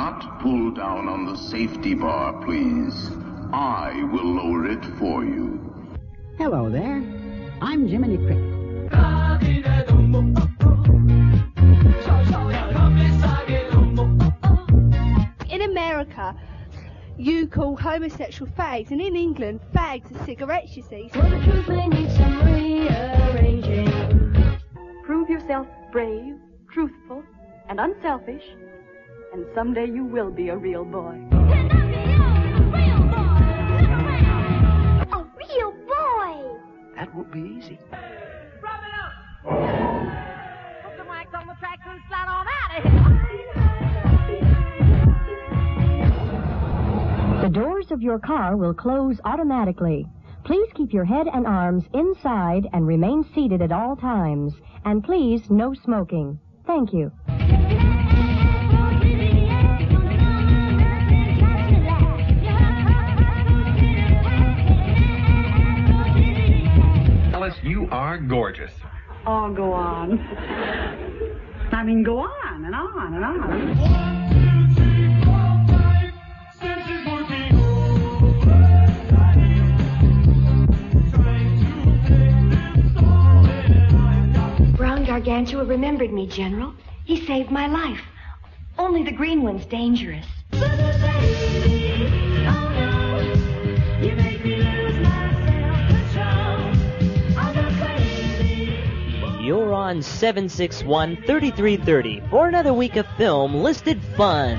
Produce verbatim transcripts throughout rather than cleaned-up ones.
not pull down on the safety bar, please. I will lower it for you. Hello there. I'm Jiminy Cricket. In America, you call homosexual fags, and in England, fags are cigarettes, you see. For the truth may need some rearranging. Prove yourself brave, truthful, and unselfish, and someday you will be a real boy. A real boy! That won't be easy. Rub it up! Put the wax on the track and slide on out of here! The doors of your car will close automatically. Please keep your head and arms inside and remain seated at all times. And please, no smoking. Thank you. Alice, you are gorgeous. Oh, go on. I mean, go on and on and on. Brown Gargantua remembered me, General. He saved my life. Only the green one's dangerous. You're on seven six one, three three three zero for another week of Film Listed Fun.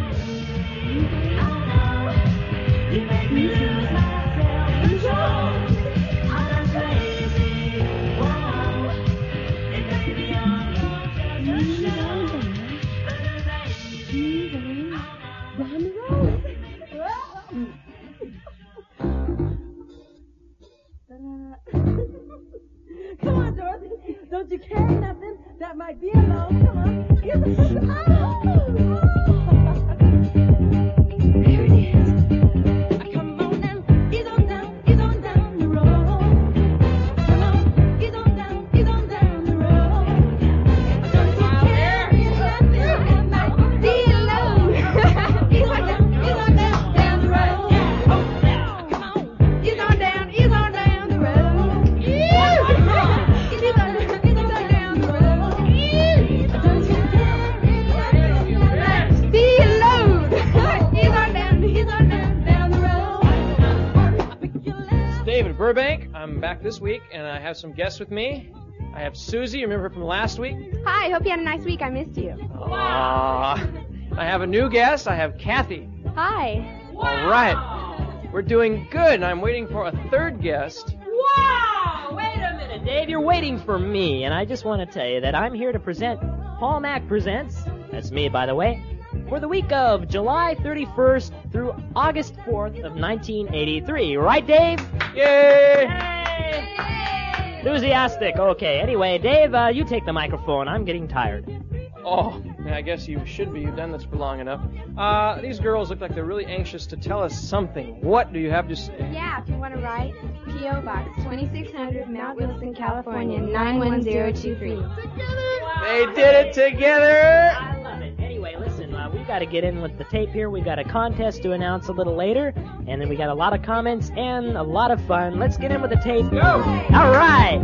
Come on, Dorothy. Don't you carry nothing that might be alone. Come on. Get the... Oh! There it is. Come on now. Ease on down. Ease on down the road. Come on. Ease on down. Ease on down the road. Don't you carry nothing that might be alone. Ease on down. Ease on down. Down the road. Come on. Ease on down. Ease on down the road. David Burbank. I'm back this week, and I have some guests with me. I have Susie, remember her from last week? Hi, hope you had a nice week. I missed you. Aww. I have a new guest. I have Kathy. Hi. All right. We're doing good, and I'm waiting for a third guest. Wow! Wait a minute, Dave. You're waiting for me, and I just want to tell you that I'm here to present Paul Mack Presents. That's me, by the way. For the week of July thirty-first through August fourth of nineteen eighty-three. Right, Dave? Yay! Yay! Enthusiastic. Okay, anyway, Dave, uh, you take the microphone. I'm getting tired. Oh, I guess you should be. You've done this for long enough. Uh, these girls look like they're really anxious to tell us something. What do you have to say? Yeah, if you want to write, P O. Box twenty-six hundred, Mount Wilson, California, nine one zero two three. They did it together! I love it. Anyway, listen, uh, we got to get in with the tape here. We got a contest to announce a little later, and then we got a lot of comments and a lot of fun. Let's get in with the tape. Go! All right!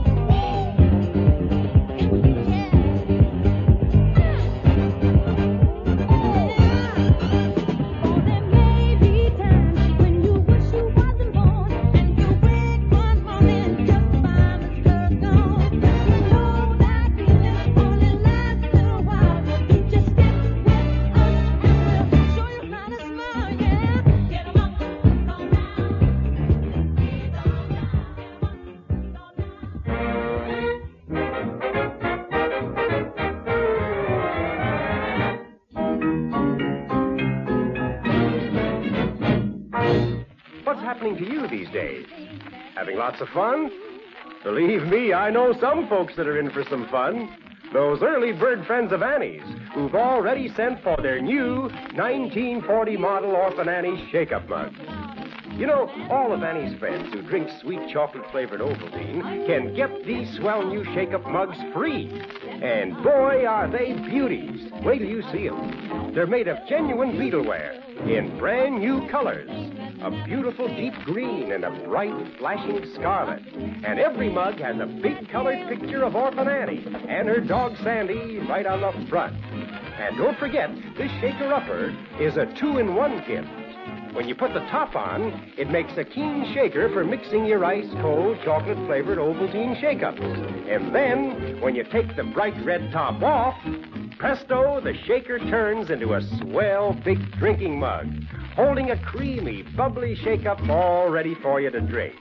To you these days? Having lots of fun? Believe me, I know some folks that are in for some fun. Those early bird friends of Annie's, who've already sent for their new nineteen forty model Orphan Annie's Shake-Up mugs. You know, all of Annie's friends who drink sweet chocolate-flavored Ovaltine can get these swell new Shake-Up mugs free. And boy, are they beauties. Wait till you see them. They're made of genuine beetleware in brand new colors. A beautiful deep green and a bright flashing scarlet. And every mug has a big colored picture of Orphan Annie and her dog Sandy right on the front. And don't forget, this shaker-upper is a two-in-one kit. When you put the top on, it makes a keen shaker for mixing your ice-cold, chocolate-flavored Ovaltine shake-ups. And then, when you take the bright red top off, presto, the shaker turns into a swell big drinking mug, holding a creamy, bubbly shake-up all ready for you to drink.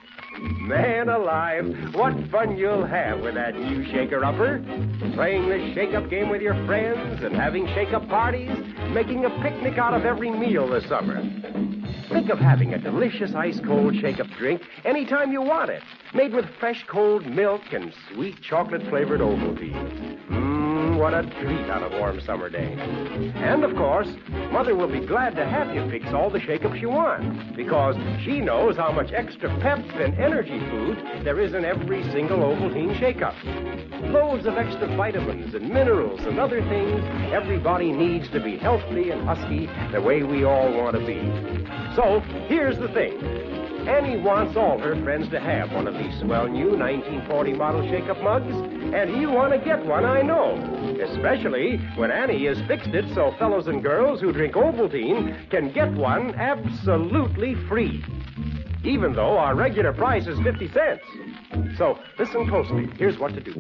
Man alive, what fun you'll have with that new shaker-upper. Playing the shake-up game with your friends and having shake-up parties, making a picnic out of every meal this summer. Think of having a delicious ice-cold shake-up drink anytime you want it, made with fresh cold milk and sweet chocolate-flavored Ovaltine. Mmm, what a treat on a warm summer day. And, of course, Mother will be glad to have you fix all the shake-ups you want, because she knows how much extra pep and energy food there is in every single Ovaltine shake-up. Loads of extra vitamins and minerals and other things everybody needs to be healthy and husky the way we all want to be. So, here's the thing. Annie wants all her friends to have one of these swell new nineteen forty model shake-up mugs, and you want to get one, I know. Especially when Annie has fixed it so fellows and girls who drink Ovaltine can get one absolutely free, even though our regular price is fifty cents. So, listen closely. Here's what to do.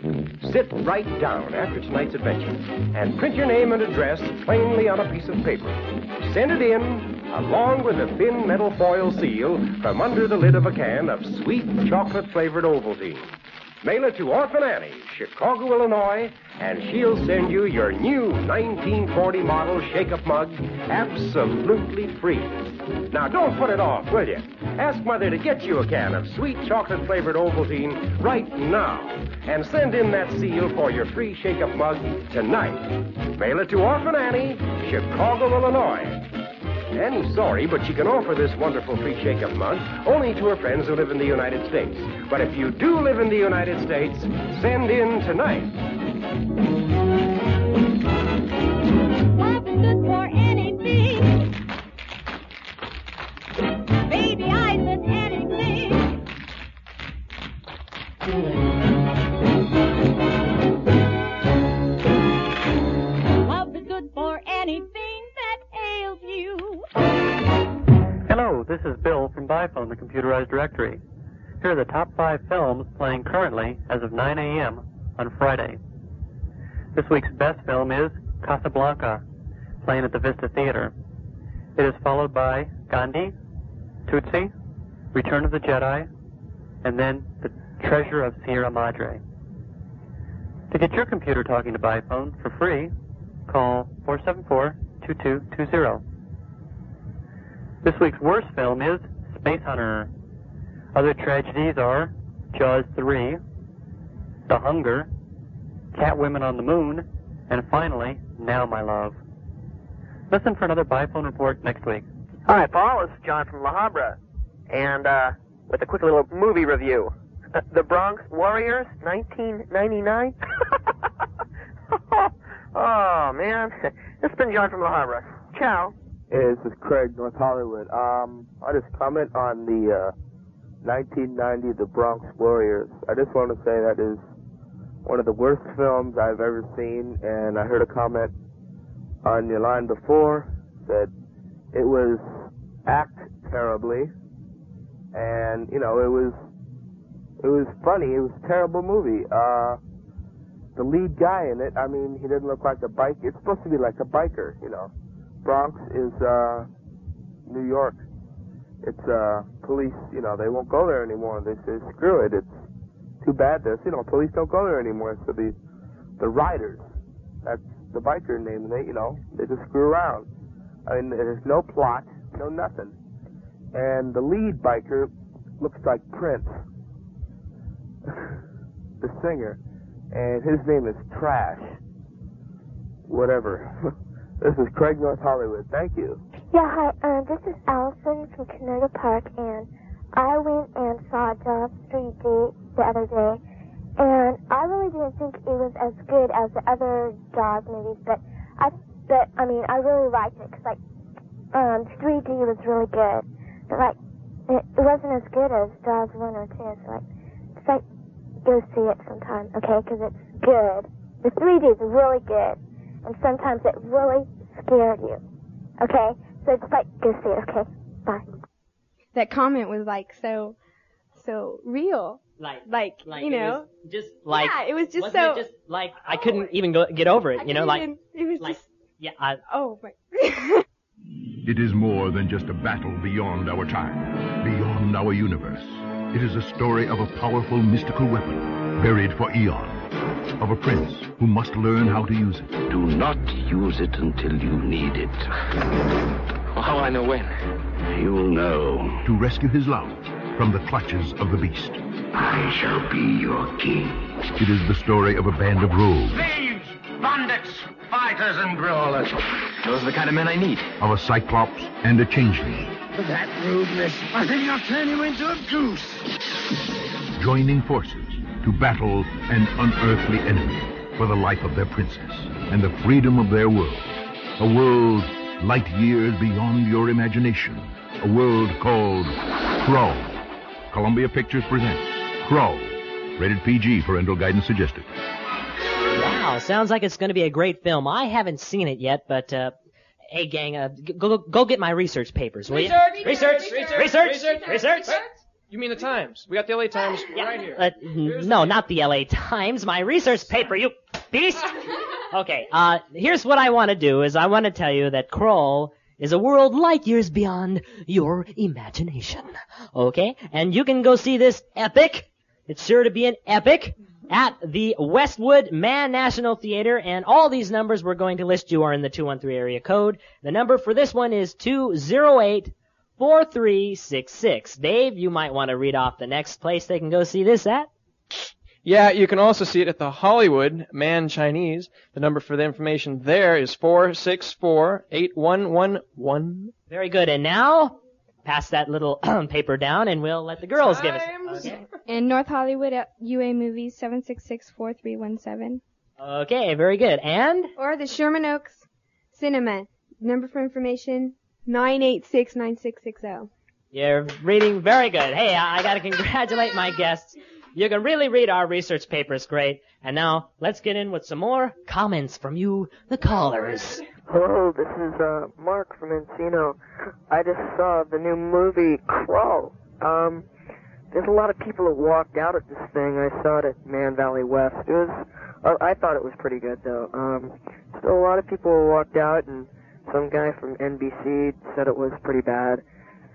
Sit right down after tonight's adventure and print your name and address plainly on a piece of paper. Send it in, along with a thin metal foil seal, from under the lid of a can of sweet chocolate-flavored Ovaltine. Mail it to Orphan Annie, Chicago, Illinois, and she'll send you your new nineteen forty model shake-up mug absolutely free. Now, don't put it off, will you? Ask Mother to get you a can of sweet chocolate-flavored Ovaltine right now, and send in that seal for your free shake-up mug tonight. Mail it to Orphan Annie, Chicago, Illinois. Annie's sorry, but she can offer this wonderful free shake-up mug only to her friends who live in the United States. But if you do live in the United States, send in tonight. Love is good for anything. Baby eyes and anything. Love is good for anything that ails you. Hello, this is Bill from BiPhone, the computerized directory. Here are the top five films playing currently as of nine a.m. on Friday. This week's best film is Casablanca, playing at the Vista Theater. It is followed by Gandhi, Tootsie, Return of the Jedi, and then The Treasure of Sierra Madre. To get your computer talking to BiPhone for free, call four seven four, two two two zero. This week's worst film is Space Hunter. Other tragedies are Jaws three, The Hunger, Catwomen on the Moon, and finally, Now My Love. Listen for another BiPhone report next week. Hi, Paul. This is John from La Habra. And, uh, with a quick little movie review. Uh, the Bronx Warriors, nineteen ninety-nine. Oh, man. This has been John from La Habra. Ciao. Hey, this is Craig, North Hollywood. Um, I just comment on the, uh, nineteen ninety The Bronx Warriors. I just want to say that is one of the worst films I've ever seen, and I heard a comment on your line before that it was act terribly, and, you know, it was, it was funny. It was a terrible movie. Uh, the lead guy in it, I mean, he didn't look like a bike. It's supposed to be like a biker, you know. Bronx is, uh, New York. It's, uh, police, you know, they won't go there anymore. They say, screw it, it's too bad this. You know, police don't go there anymore. So the, the riders, that's the biker name, they, you know, they just screw around. I mean, there's no plot, no nothing. And the lead biker looks like Prince, the singer, and his name is Trash. Whatever. This is Craig, North Hollywood. Thank you. Yeah, hi. Uh, this is Allison from Canada Park, and I went and saw Jaws three D the other day, and I really didn't think it was as good as the other Jaws movies, but I, but I mean, I really liked it because like, um, three D was really good, but like, it, it wasn't as good as Jaws one or two. So like, just like, go see it sometime, okay? Because it's good. The three D is really good, and sometimes it really scared you, okay? So just like, go see it, okay? Bye. That comment was like so, so real. Like, like, like you it know, was just like, yeah, it was just wasn't so. it just like I couldn't even go get over it, you know, I like, couldn't even- it was like, just. yeah, I, Oh my. It is more than just a battle beyond our time, beyond our universe. It is a story of a powerful mystical weapon, buried for eons, of a prince who must learn how to use it. Do not use it until you need it. How will I know when? You'll know. To rescue his love from the clutches of the beast. I shall be your king. It is the story of a band of rogues, Thieves, bandits, fighters, and brawlers. Those are the kind of men I need. of a cyclops and a changeling, For that rudeness, I think I'll turn you into a goose. joining forces to battle an unearthly enemy for the life of their princess and the freedom of their world. A world light years beyond your imagination. A world called Crow. Columbia Pictures presents Crow. Rated P G, parental guidance suggested. wow, sounds like it's going to be a great film. I haven't seen it yet, but uh, hey, gang, uh, g- go go get my research papers, will you? Research, research, research, research. You mean the Times? We got the L A Times right here. Uh, n- no, not the L A Times. My research paper, you beast. Okay, uh, here's what I want to do is I want to tell you that Kroll is a world light years beyond your imagination. Okay? And you can go see this epic. It's sure to be an epic at the Westwood Mann National Theater, and all these numbers we're going to list you are in the two one three area code. The number for this one is two oh eight, four three six six. Dave, you might want to read off the next place they can go see this at. Yeah, you can also see it at the Hollywood Mann Chinese. The number for the information there is four six four, eight one one one. Very good. And now, pass that little paper down, and we'll let the girls give us. Okay. In North Hollywood at U A Movies, seven six six, four three one seven. Okay, very good. And? Or the Sherman Oaks Cinema. Number for information, nine eight six, nine six six zero. You're reading very good. Hey, I, I gotta congratulate my guests. You can really read our research papers great. And now, let's get in with some more comments from you, the callers. Hello, this is uh, Mark from Encino. I just saw the new movie Crow. Um, there's a lot of people that walked out at this thing. I saw it at Man Valley West. It was, uh, I thought it was pretty good though. Um, still a lot of people walked out, and some guy from N B C said it was pretty bad.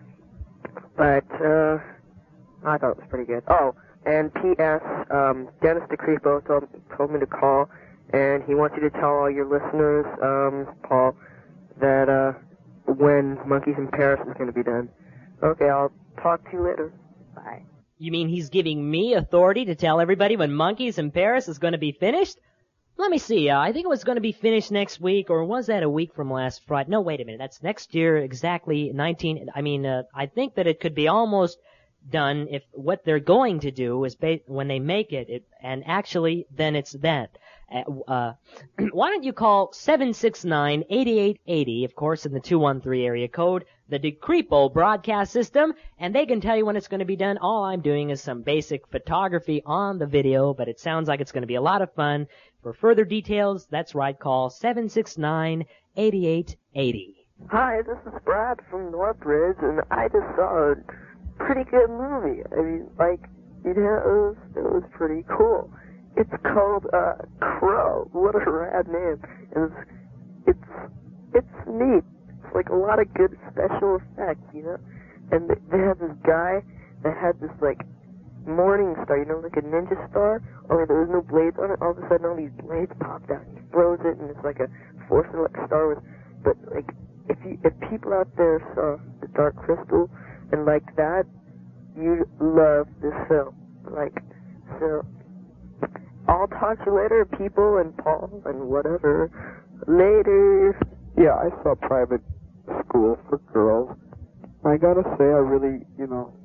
But uh, I thought it was pretty good. Oh. And P S Um, Dennis DeCrepo told, told me to call, and he wants you to tell all your listeners, um, Paul, that uh, when Monkeys in Paris is going to be done. Okay, I'll talk to you later. Bye. You mean he's giving me authority to tell everybody when Monkeys in Paris is going to be finished? Let me see. Uh, I think it was going to be finished next week, or was that a week from last Friday? No, wait a minute. That's next year, exactly nineteen. I mean, uh, I think that it could be almost done if what they're going to do is ba- when they make it, it, and actually then it's that. Uh, uh, why don't you call seven six nine, eight eight eight zero, of course in the two one three area code, the DeCrepo broadcast system, and they can tell you when it's going to be done. All I'm doing is some basic photography on the video, but it sounds like it's going to be a lot of fun. For further details, that's right, call seven six nine, eight eight eight zero. Hi, this is Brad from Northridge, and I just saw a pretty good movie. I mean, like, you know, it was, it was pretty cool. It's called, uh, Crow. What a rad name. And it's, it's, it's neat. It's like a lot of good special effects, you know? And they, they had this guy that had this, like, morning star, you know, like a ninja star, only there was no blades on it. All of a sudden, all these blades popped out. He throws it, and it's like a force like Star Wars. But, like, if you, if people out there saw The Dark Crystal and liked that, you'd love this film. Like, so, I'll talk to you later, people, and Paul, and whatever. Later. Yeah, I saw Private School for Girls. I gotta say, I really, you know,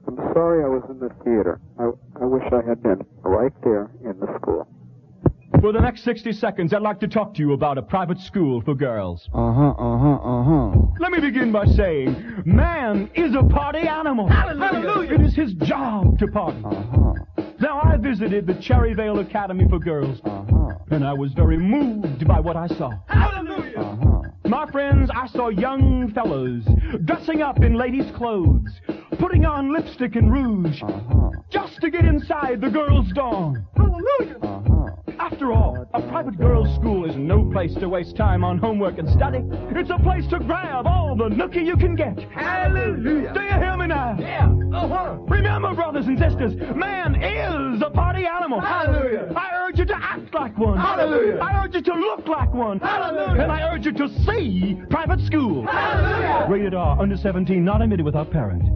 I'm sorry I was in the theater. I, I wish I had been right there in the school. For the next sixty seconds, I'd like to talk to you about a private school for girls. Uh-huh, uh-huh, uh-huh. Let me begin by saying, man is a party animal. Hallelujah. It is his job to party. Uh-huh. Now, I visited the Cherryvale Academy for Girls, uh-huh. and I was very moved by what I saw. Hallelujah. Uh-huh. My friends, I saw young fellows dressing up in ladies' clothes, putting on lipstick and rouge, uh-huh. just to get inside the girls' dorm. Hallelujah. Uh-huh. After all, a private girls' school is no place to waste time on homework and study. It's a place to grab all the nookie you can get. Hallelujah. Do you hear me now? Yeah. Uh-huh. Remember, brothers and sisters, man is a party animal. Hallelujah. I urge you to act like one. Hallelujah. I urge you to look like one. Hallelujah. And I urge you to see private school. Hallelujah. Rated R, under seventeen, not admitted without parent.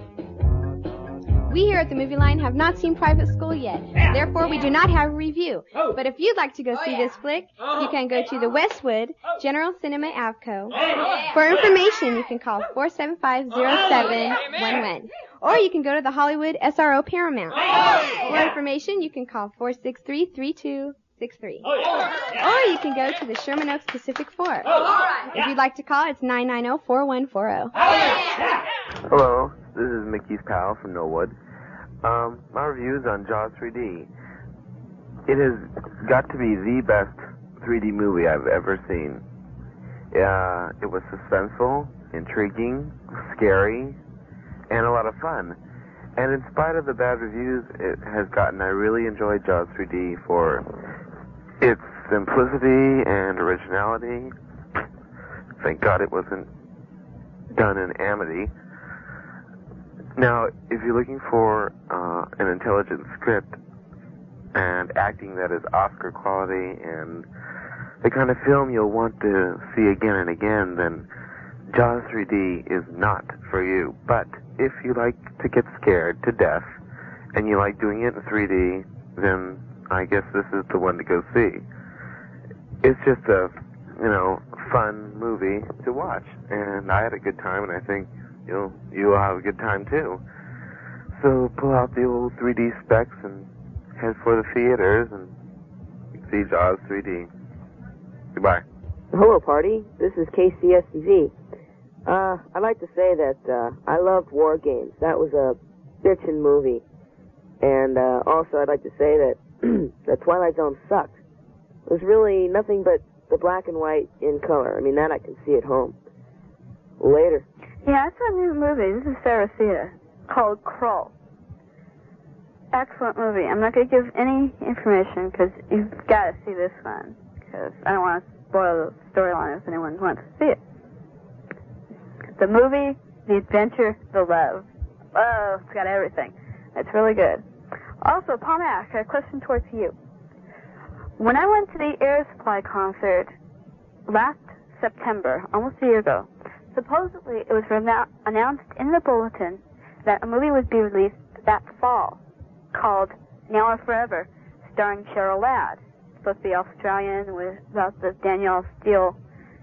We here at the Movie Line have not seen Private School yet. Therefore, we do not have a review. But if you'd like to go see this flick, you can go to the Westwood General Cinema Avco. For information, you can call four seven five, zero seven one one. Or you can go to the Hollywood S R O Paramount. For information, you can call four six three, three two six three. Or you can go to the Sherman Oaks Pacific Four. If you'd like to call, it's nine nine zero, four one four zero. Hello, this is Mickey's pal from Millwood. Um, my review is on Jaws three D. It has got to be the best three D movie I've ever seen. Uh, it was suspenseful, intriguing, scary, and a lot of fun. And in spite of the bad reviews it has gotten, I really enjoyed Jaws three D for its simplicity and originality. Thank God it wasn't done in Amity. Now, if you're looking for uh, an intelligent script and acting that is Oscar quality and the kind of film you'll want to see again and again, then Jaws three D is not for you. But if you like to get scared to death and you like doing it in three D, then I guess this is the one to go see. It's just a, you know, fun movie to watch, and I had a good time, and I think you'll you'll have a good time too. So pull out the old three D specs and head for the theaters and see Jaws three D. Goodbye. Hello, party. This is K C S T V. Uh, I'd like to say that uh, I loved War Games. That was a bitchin' movie. And uh, also, I'd like to say that the Twilight Zone sucked. It was really nothing but the black and white in color. I mean, that I can see at home. Later. Yeah, I saw a new movie. This is Sarah Thea, called Krull. Excellent movie. I'm not going to give any information because you've got to see this one. Because I don't want to spoil the storyline if anyone wants to see it. The movie, the adventure, the love. Oh, it's got everything. It's really good. Also, Pomac, a question towards you. When I went to the Air Supply concert last September, almost a year ago, supposedly it was rena- announced in the bulletin that a movie would be released that fall called Now or Forever, starring Cheryl Ladd. It's supposed to be Australian with about the Danielle Steele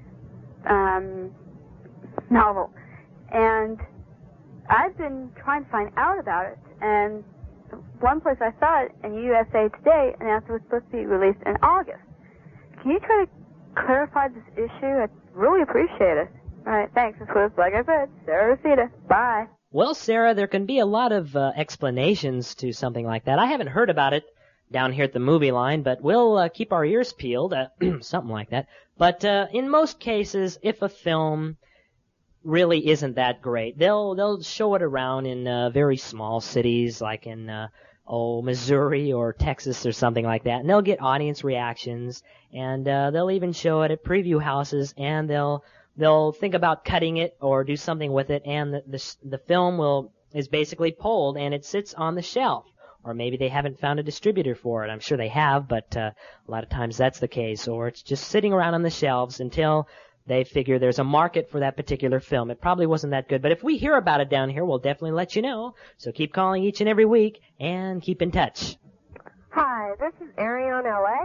um, novel. And I've been trying to find out about it, and one place I saw it in U S A Today announced it was supposed to be released in August. Can you try to clarify this issue? I'd really appreciate it. All right, thanks. This was, like I said, Sarah Rosita. Bye. Well, Sarah, there can be a lot of uh, explanations to something like that. I haven't heard about it down here at the Movie Line, but we'll uh, keep our ears peeled, uh, something like that. But uh, in most cases, if a film really isn't that great, they'll they'll show it around in uh, very small cities, like in uh, oh Missouri or Texas or something like that, and they'll get audience reactions, and uh, they'll even show it at preview houses, and they'll they'll think about cutting it or do something with it, and the the, the film will is basically pulled and it sits on the shelf. Or maybe they haven't found a distributor for it. I'm sure they have, but uh, a lot of times that's the case. Or it's just sitting around on the shelves until they figure there's a market for that particular film. It probably wasn't that good, but if we hear about it down here, we'll definitely let you know. So keep calling each and every week and keep in touch. Hi, this is Arion L A,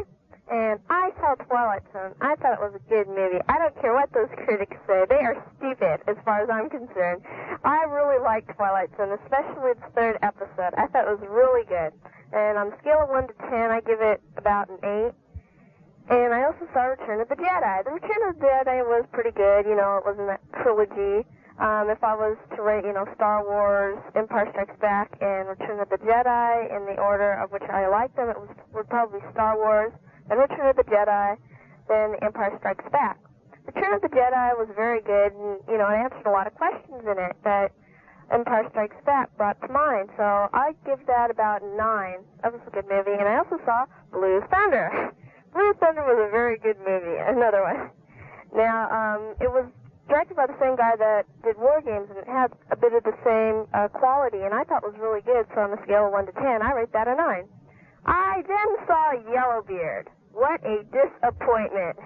And I saw Twilight Zone. I thought it was a good movie. I don't care what those critics say. They are stupid as far as I'm concerned. I really liked Twilight Zone, especially the third episode. I thought it was really good. And on a scale of one to ten, I give it about an eight. And I also saw Return of the Jedi. The Return of the Jedi was pretty good. You know, it was in that trilogy. Um, if I was to rate, you know, Star Wars, Empire Strikes Back, and Return of the Jedi in the order of which I liked them, it was would probably Star Wars, then Return of the Jedi, then Empire Strikes Back. Return of the Jedi was very good, and, you know, it answered a lot of questions in it that Empire Strikes Back brought to mind. So I give that about a nine. That was a good movie. And I also saw Blue Thunder. Blue Thunder was a very good movie. Another one. Now, um, it was directed by the same guy that did War Games, and it had a bit of the same uh, quality, and I thought it was really good. So on a scale of one to ten, I rate that a nine. I then saw Yellowbeard. What a disappointment.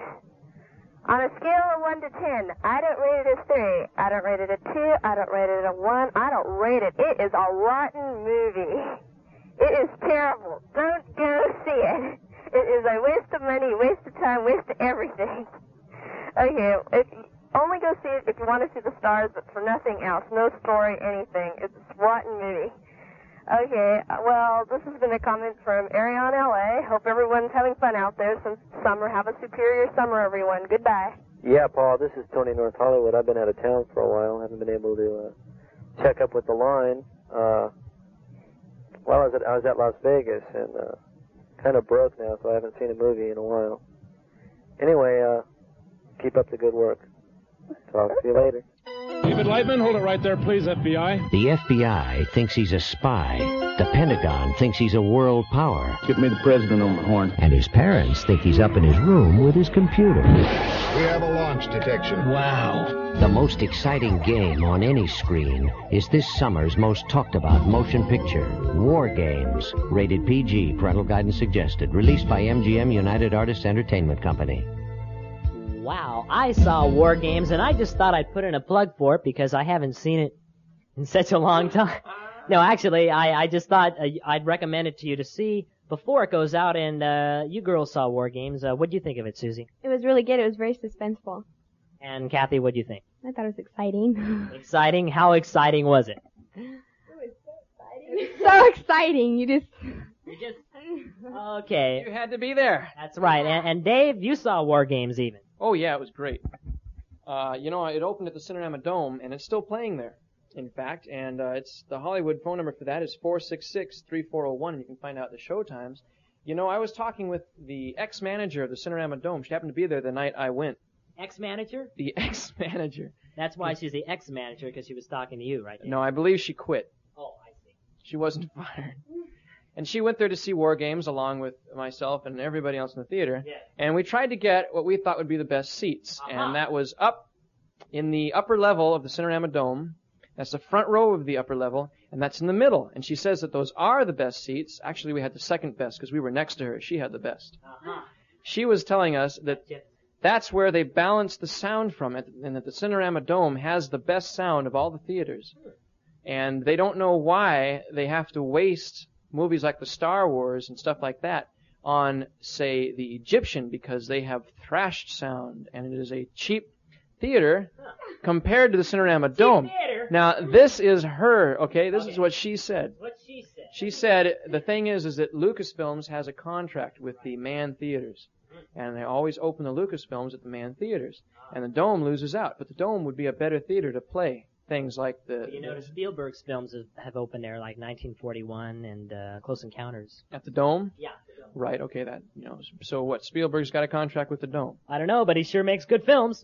On a scale of one to ten, I don't rate it as three. I don't rate it a two. I don't rate it a one. I don't rate it. It is a rotten movie. It is terrible. Don't go see it. It is a waste of money, waste of time, waste of everything. Okay, if you, only go see it if you want to see the stars, but for nothing else. No story, anything. It's a rotten movie. Okay, well, this has been a comment from Arion, L A. Hope everyone's having fun out there since summer. Have a superior summer, everyone. Goodbye. Yeah, Paul, this is Tony North Hollywood. I've been out of town for a while. Haven't been able to uh, check up with the line. Uh, well, I was, at, I was at Las Vegas and uh, kind of broke now, so I haven't seen a movie in a while. Anyway, uh, keep up the good work. Talk to you later. David Lightman, hold it right there, please, F B I. The F B I thinks he's a spy. The Pentagon thinks he's a world power. Get me the president on the horn. And his parents think he's up in his room with his computer. We have a launch detection. Wow. The most exciting game on any screen is this summer's most talked about motion picture, War Games. Rated P G, parental guidance suggested. Released by M G M United Artists Entertainment Company. Wow, I saw War Games, and I just thought I'd put in a plug for it because I haven't seen it in such a long time. No, actually, I, I just thought uh, I'd recommend it to you to see before it goes out, and uh, you girls saw War Games. Uh, what'd you think of it, Susie? It was really good. It was very suspenseful. And Kathy, what'd you think? I thought it was exciting. Exciting? How exciting was it? So exciting. You just... You just... Okay. You had to be there. That's right. And, and Dave, you saw War Games even. Oh, yeah, it was great. Uh, you know, it opened at the Cinerama Dome, and it's still playing there, in fact. And uh, it's the Hollywood phone number for that is four six six, three four zero one, and you can find out the show times. You know, I was talking with the ex-manager of the Cinerama Dome. She happened to be there the night I went. Ex-manager? The ex-manager. That's why she's the ex-manager, because she was talking to you, right? Dave? No, I believe she quit. Oh, I see. She wasn't fired. And she went there to see War Games along with myself and everybody else in the theater. Yeah. And we tried to get what we thought would be the best seats. Uh-huh. And that was up in the upper level of the Cinerama Dome. That's the front row of the upper level. And that's in the middle. And she says that those are the best seats. Actually, we had the second best because we were next to her. She had the best. Uh-huh. She was telling us that that's where they balance the sound from it, and that the Cinerama Dome has the best sound of all the theaters. And they don't know why they have to waste movies like the Star Wars and stuff like that on, say, the Egyptian, because they have thrashed sound, and it is a cheap theater compared to the Cinerama Dome. Theater. Now, this is her, okay? This okay. is what she said. What she said. She said, the thing is, is that Lucasfilms has a contract with the Mann Theaters, and they always open the Lucasfilms at the Mann Theaters, and the Dome loses out, but the Dome would be a better theater to play things like the... You notice Spielberg's films have opened there, like nineteen forty-one and uh, Close Encounters. At the Dome? Yeah, the Dome. Right, okay, that, you know, so what, Spielberg's got a contract with the Dome? I don't know, but he sure makes good films.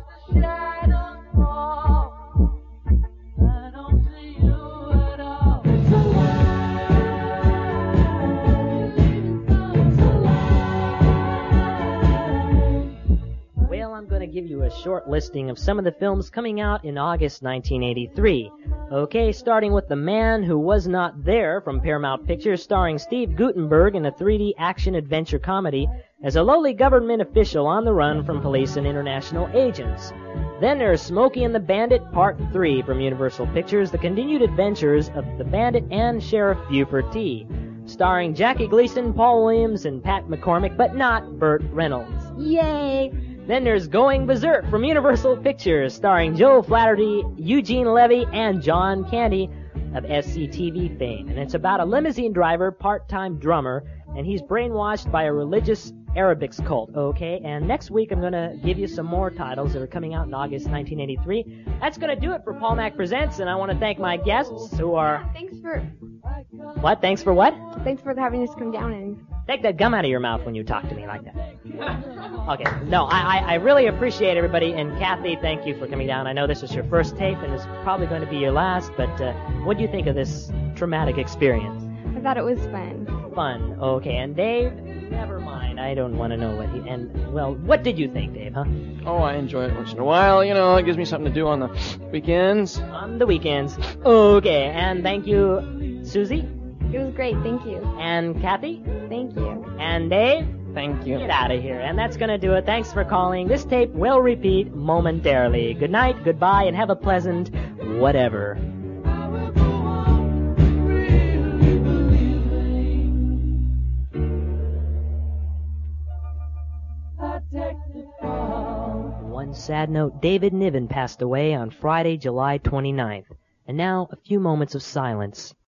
I don't see you at all. you a short listing of some of the films coming out in August nineteen eighty-three. Okay, starting with The Man Who Was Not There from Paramount Pictures, starring Steve Guttenberg in a three D action-adventure comedy as a lowly government official on the run from police and international agents. Then there's Smokey and the Bandit Part three from Universal Pictures, the continued adventures of the bandit and Sheriff Buford T., starring Jackie Gleason, Paul Williams, and Pat McCormick, but not Burt Reynolds. Yay! Then there's Going Berserk from Universal Pictures, starring Joe Flaherty, Eugene Levy, and John Candy of S C T V fame. And it's about a limousine driver, part-time drummer, and he's brainwashed by a religious Arabics cult. Okay, and next week I'm going to give you some more titles that are coming out in August nineteen eighty-three. That's going to do it for Paul Mac Presents, and I want to thank my guests who are... Thanks for... What? Thanks for what? Thanks for having us come down and... Take that gum out of your mouth when you talk to me like that. Okay, no, I, I, I really appreciate everybody, and Kathy, thank you for coming down. I know this is your first tape, and it's probably going to be your last, but uh, what do you think of this traumatic experience? I thought it was fun. Fun, okay, and Dave, never mind, I don't want to know what he, and, well, what did you think, Dave, huh? Oh, I enjoy it once in a while, you know, it gives me something to do on the weekends. On the weekends, okay, and thank you, Susie? It was great, thank you. And Kathy? Thank you. And Dave? Thank you. Get out of here. And that's going to do it. Thanks for calling. This tape will repeat momentarily. Good night, goodbye, and have a pleasant whatever. One sad note, David Niven passed away on Friday, July twenty-ninth. And now, a few moments of silence